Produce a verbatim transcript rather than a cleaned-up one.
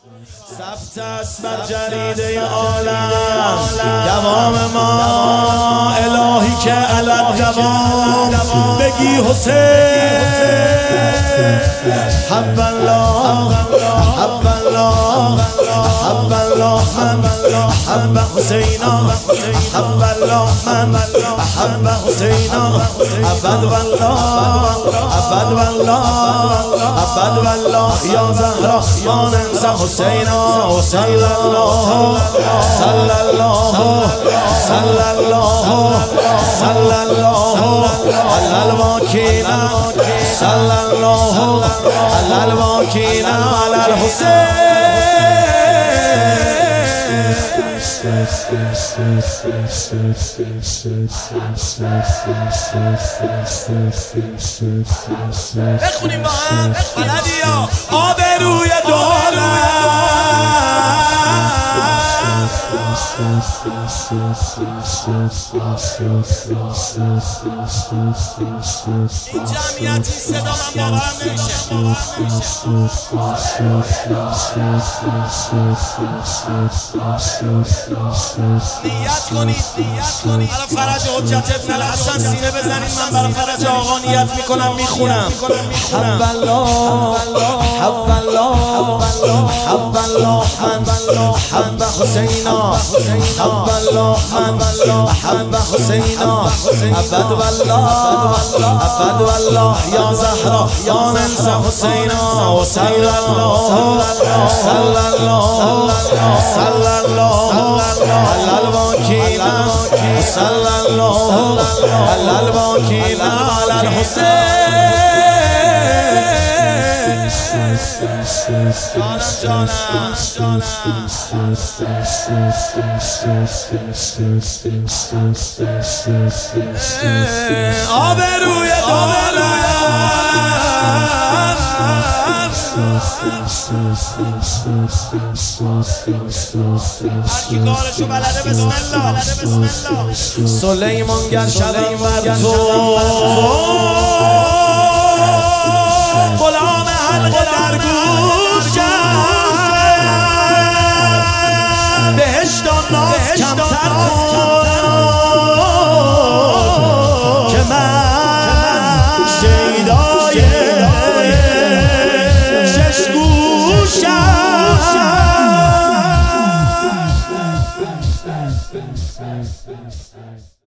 ثبت است بر جریده عالم دوام ما الهی که علت دوام بگی حسین حب الله حب الله حب الله من حب حسینا حب الله من حب حسینا ابد والله ابد والله ابد والله یا زهرا یا ننسى حسینا صلی الله صلی الله صلی الله صلی الله علی الواکین صلی الله علی الواکین علی الحسین. بخونیم با هم بلدی یا آبروی دولت این جمعیت این صدا من باورم نمیشه. نیت کنید نیت کنید برای فرج حجت ابن الحسن سینه بزنید. من برای فرج آقا نیت میکنم میخونم. حب الله حب الله حب الله من حب حسینا حب الله من حب حسینا ابد والله ابد والله یا زهرا یا ننسى حسینا صلی الله صلی الله صلی الله علی الواکین صلی الله علی الواکین علی الحسین. جانم جانم آبروی دولت هرکی کارشو بلده بسم الله بسم الله. سلیمان گر شدم بر تو غلام حلقه در گوشم بهشت و ناز کمتر کن که من شیدای شش گوشم.